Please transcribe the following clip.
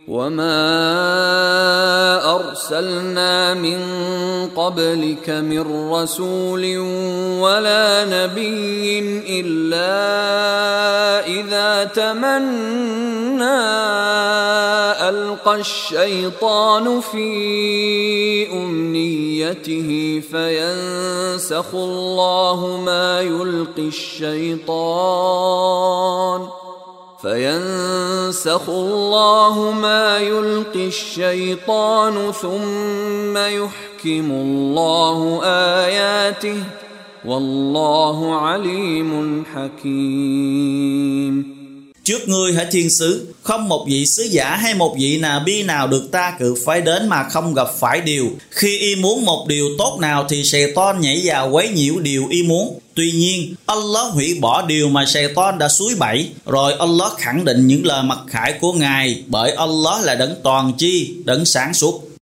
وما أرسلنا من قبلك من رسول ولا نبي إلا إذا تمنى ألقى الشيطان في أمنيته فينسخ الله ما يلقي الشيطان ثم يحكم الله آياته والله عليم حكيم. Trước ngươi hỡi thiên sứ, không một vị sứ giả hay một vị Nabi nào được ta cự phái đến mà không gặp phải điều. Khi y muốn một điều tốt nào thì Satan nhảy vào quấy nhiễu điều y muốn. Tuy nhiên, Allah hủy bỏ điều mà Satan đã xúi bẫy. Rồi Allah khẳng định những lời mặc khải của Ngài, bởi Allah là đấng toàn tri, đấng sáng suốt.